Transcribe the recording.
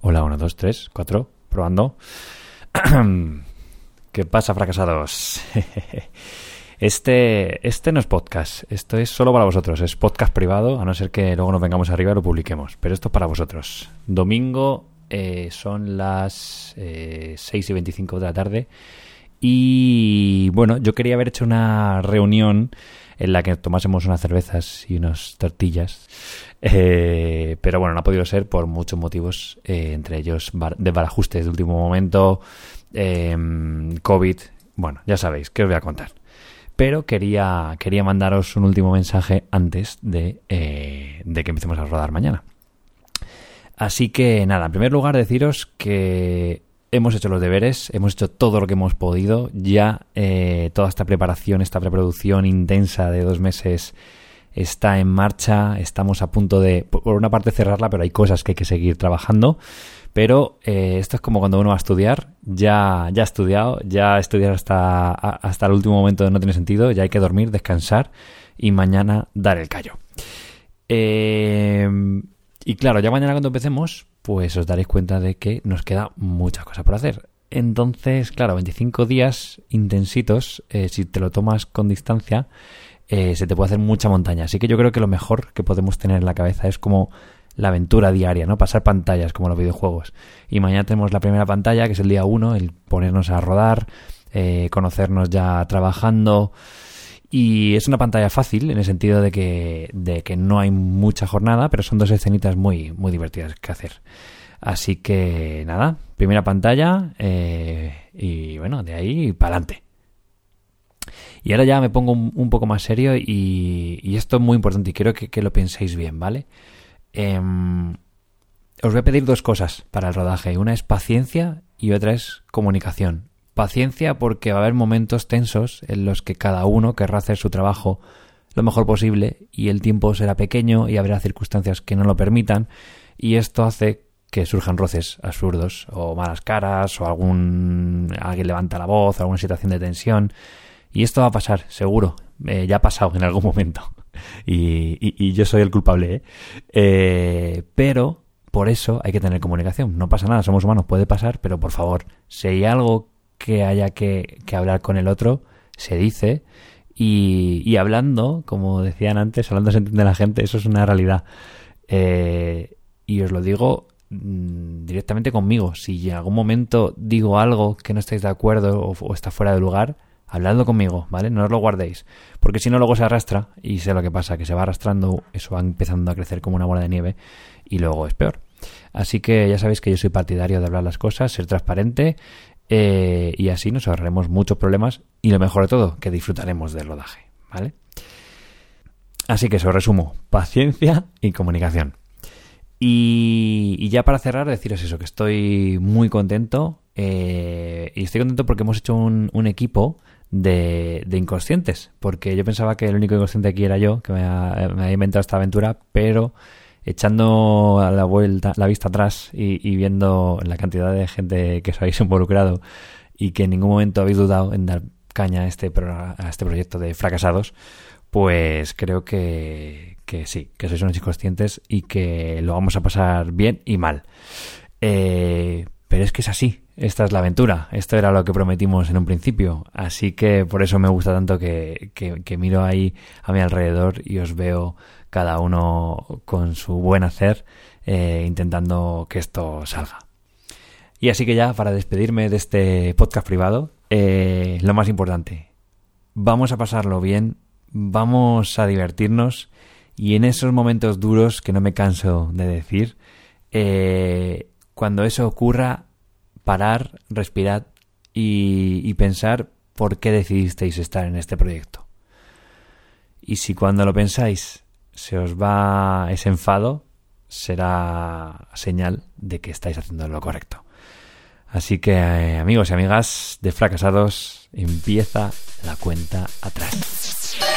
Hola, 1, 2, 3, 4, probando. ¿Qué pasa, fracasados? Este no es podcast, esto es solo para vosotros, es podcast privado, a no ser que luego nos vengamos arriba y lo publiquemos, pero esto es para vosotros. Domingo son las 6:25 de la tarde y bueno, yo quería haber hecho una reunión en la que tomásemos unas cervezas y unas tortillas, pero bueno, no ha podido ser por muchos motivos, entre ellos desbarajustes de último momento, COVID, bueno, ya sabéis, ¿qué os voy a contar? Pero quería mandaros un último mensaje antes de que empecemos a rodar mañana. Así que nada, en primer lugar deciros que hemos hecho los deberes, hemos hecho todo lo que hemos podido. Ya toda esta preparación, esta preproducción intensa de 2 meses está en marcha. Estamos a punto de, por una parte, cerrarla, pero hay cosas que hay que seguir trabajando. Pero esto es como cuando uno va a estudiar, ya ha estudiado, ya estudiar hasta el último momento no tiene sentido, ya hay que dormir, descansar y mañana dar el callo. Y claro, ya mañana cuando empecemos, pues os daréis cuenta de que nos queda muchas cosas por hacer. Entonces, claro, 25 días intensitos, si te lo tomas con distancia, se te puede hacer mucha montaña. Así que yo creo que lo mejor que podemos tener en la cabeza es como la aventura diaria, ¿no? Pasar pantallas como los videojuegos. Y mañana tenemos la primera pantalla, que es el día 1, el ponernos a rodar, conocernos ya trabajando. Y es una pantalla fácil en el sentido de que no hay mucha jornada, pero son 2 escenitas muy, muy divertidas que hacer. Así que nada, primera pantalla y bueno, de ahí para adelante. Y ahora ya me pongo un poco más serio y esto es muy importante y quiero que lo penséis bien, ¿vale? Os voy a pedir 2 cosas para el rodaje. Una es paciencia y otra es comunicación. Paciencia porque va a haber momentos tensos en los que cada uno querrá hacer su trabajo lo mejor posible y el tiempo será pequeño y habrá circunstancias que no lo permitan y esto hace que surjan roces absurdos o malas caras o alguien levanta la voz o alguna situación de tensión y esto va a pasar, seguro. Ya ha pasado en algún momento. Y yo soy el culpable, pero por eso hay que tener comunicación. No pasa nada, somos humanos, puede pasar, pero por favor, si hay algo que haya que hablar con el otro, se dice y hablando, como decían antes, hablando se entiende la gente, eso es una realidad. Y os lo digo directamente conmigo. Si en algún momento digo algo que no estáis de acuerdo o está fuera de lugar, habladlo conmigo, ¿vale? No os lo guardéis, porque si no luego se arrastra y sé lo que pasa, que se va arrastrando, eso va empezando a crecer como una bola de nieve y luego es peor. Así que ya sabéis que yo soy partidario de hablar las cosas, ser transparente y así nos ahorraremos muchos problemas y lo mejor de todo, que disfrutaremos del rodaje, ¿vale? Así que eso, resumo, paciencia y comunicación. Y ya para cerrar, deciros eso, que estoy muy contento y estoy contento porque hemos hecho un equipo de inconscientes, porque yo pensaba que el único inconsciente aquí era yo, que me había inventado esta aventura, pero echando a la vista atrás y viendo la cantidad de gente que os habéis involucrado y que en ningún momento habéis dudado en dar caña a este proyecto de fracasados, pues creo que sí, que sois unos inconscientes y que lo vamos a pasar bien y mal. Pero es que es así. Esta es la aventura. Esto era lo que prometimos en un principio. Así que por eso me gusta tanto que miro ahí a mi alrededor y os veo cada uno con su buen hacer intentando que esto salga. Y así que ya para despedirme de este podcast privado, lo más importante, vamos a pasarlo bien, vamos a divertirnos y en esos momentos duros que no me canso de decir, cuando eso ocurra, parar, respirad y pensar por qué decidisteis estar en este proyecto. Y si cuando lo pensáis se os va ese enfado, será señal de que estáis haciendo lo correcto. Así que, amigos y amigas de fracasados, empieza la cuenta atrás.